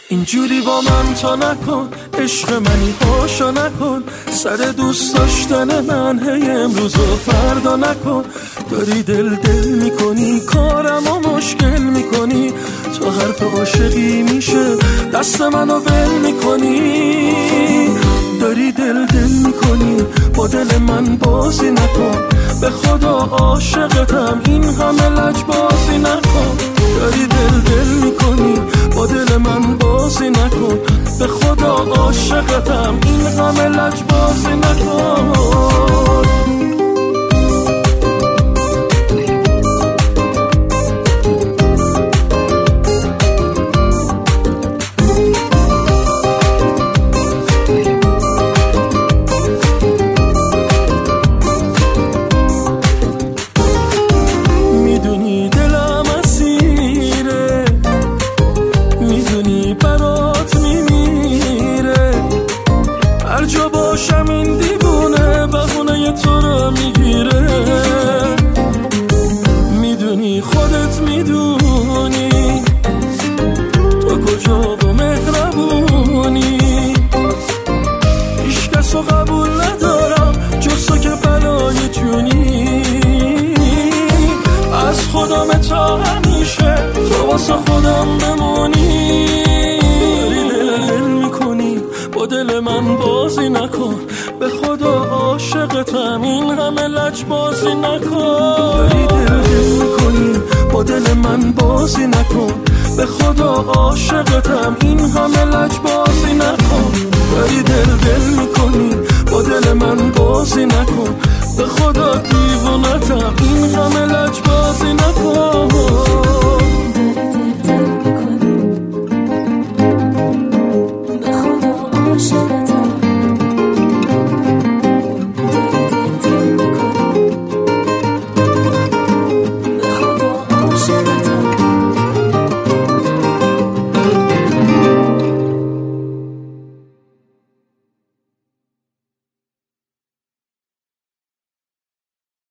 اینجوری با من تا نکن، عشق منی هاشا نکن، سر دوست داشتن من هی امروز و فردا نکن. داری دل میکنی، کارم و مشکل میکنی، تو حرف عاشقی میشه دست منو ول میکنی. داری دل میکنی، با دل من بازی نکن، به خدا عاشقتم، این همه لجبازی نکن. داری دل میکنی، با دل من بازی نکن، به خدا عاشقتم، این همه لجبازی نکن. این دیوونه بهونه تو رو میگیره، میدونی خودت میدونی تو کجا و مهربونی. هیچ کس رو قبول ندارم جز تو که بلای جونی. از خودم تا همیشه تو واسه خودم بمونی. دل میکنی، با دل من بازی نکن، به خدا عاشقتم، این همه لجبازی نکن. داری دل میکنی، با دل من بازی نکن، به خدا عاشقتم، این همه لجبازی نکن. داری دل میکنی، با دل من بازی نکن، به خدا دیوونتم، این همه لجبازی نکن.